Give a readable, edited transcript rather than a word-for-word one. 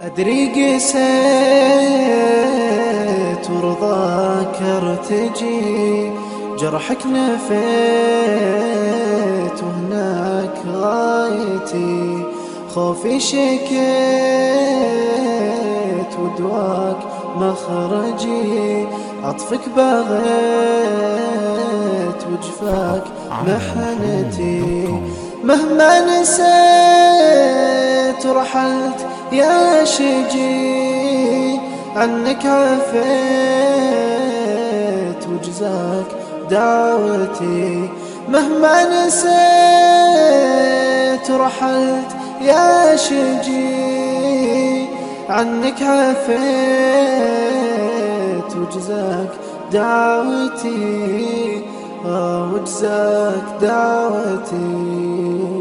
أدري قسيت ورضاك ارتجي، جرحك نفيت وهناك غايتي، خوفي شكيت ودواك مخرجي، عطفك بغيت وجفاك محنتي، مهما نسيت ورحلت يا شجي، عنك عفيت وجزاك دعوتي، مهما نسيت ورحلت يا شجي، عنك عفيت وجزاك دعوتي، وجزاك دعوتي.